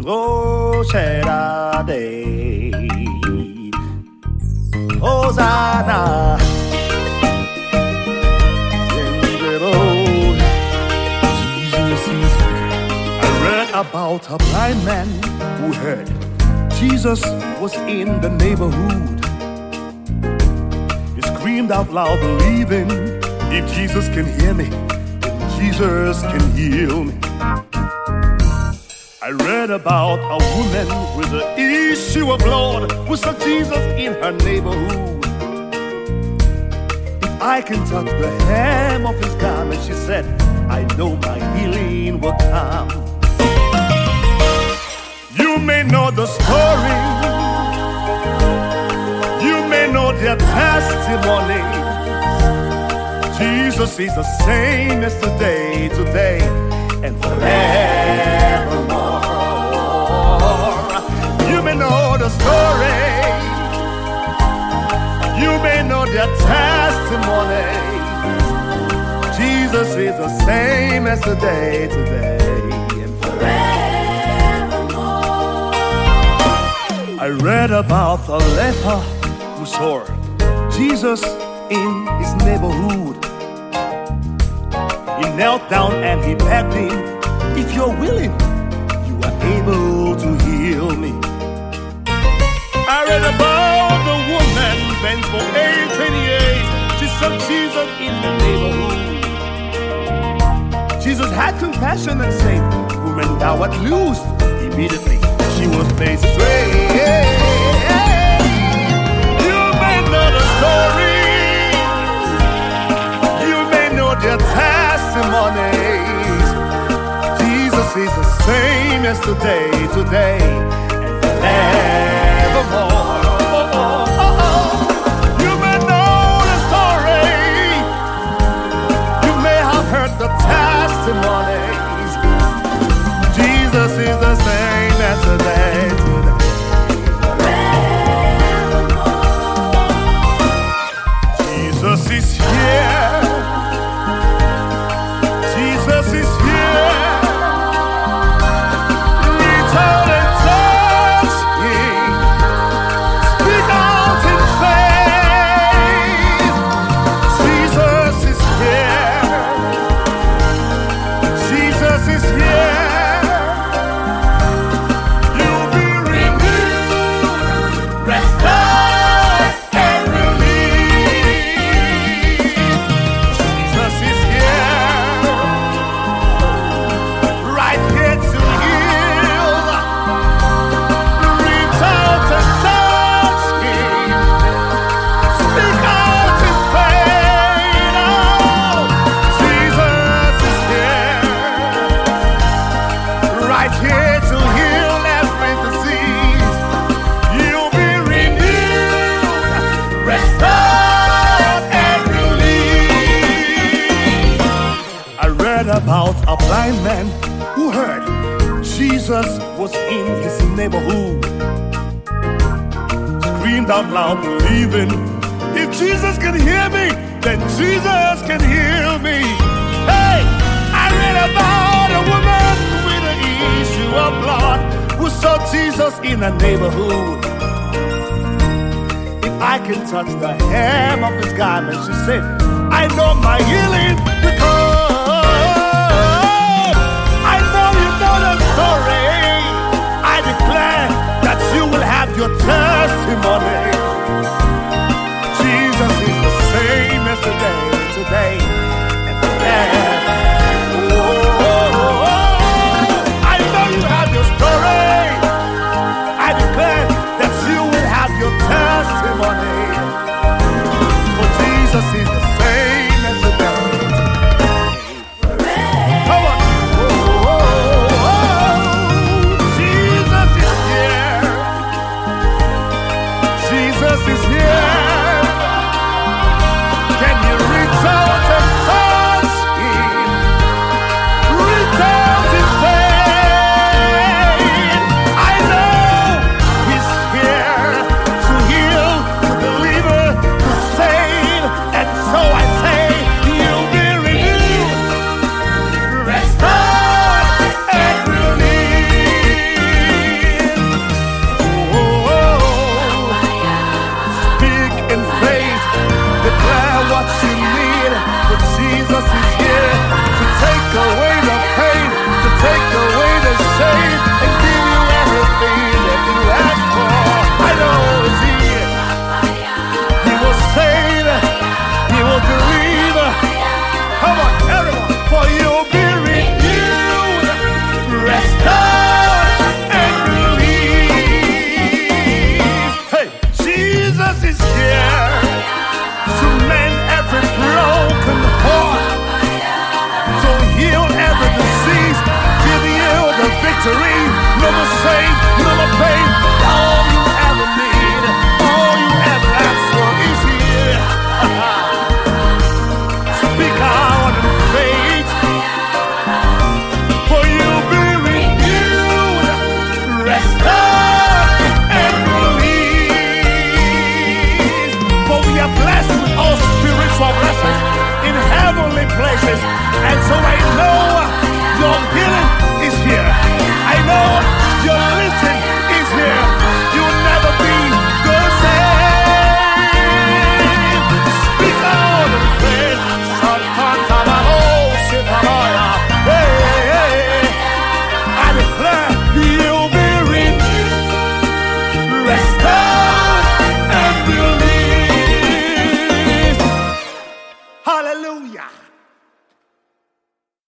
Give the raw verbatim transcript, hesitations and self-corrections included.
Oh, Shaddai, Hosanna. About a blind man who heard Jesus was in the neighborhood. He screamed out loud, believing, if Jesus can hear me, then Jesus can heal me. I read about a woman with an issue of blood who saw Jesus in her neighborhood. If I can touch the hem of his garment, she said, I know my healing will come. You may know the story, you may know their testimony. Jesus is the same yesterday, today, and forevermore. You may know the story, you may know their testimony. Jesus is the same yesterday, today, and forevermore. I read about a leper who saw Jesus in his neighborhood. He knelt down and he begged him, if you're willing, you are able to heal me. I read about the woman bent for eighteen years. She saw Jesus in the neighborhood. Jesus had compassion and said, woman, thou art loosed. Immediately she was made straight. You may know the story, you may know their testimonies. Jesus is the same yesterday, today, and forevermore. You may know the story, you may have heard the testimonies. Jesus is the same yesterday, today. Jesus is here. Jesus is here. Reach out and touch him. Speak out in faith. Jesus is here. Jesus is here. About a blind man who heard Jesus was in his neighborhood. Screamed out loud, believing, if Jesus can hear me, then Jesus can heal me. Hey, I read about a woman with an issue of blood who saw Jesus in a neighborhood. If I can touch the hem of his garment, she said, I know my healing will come.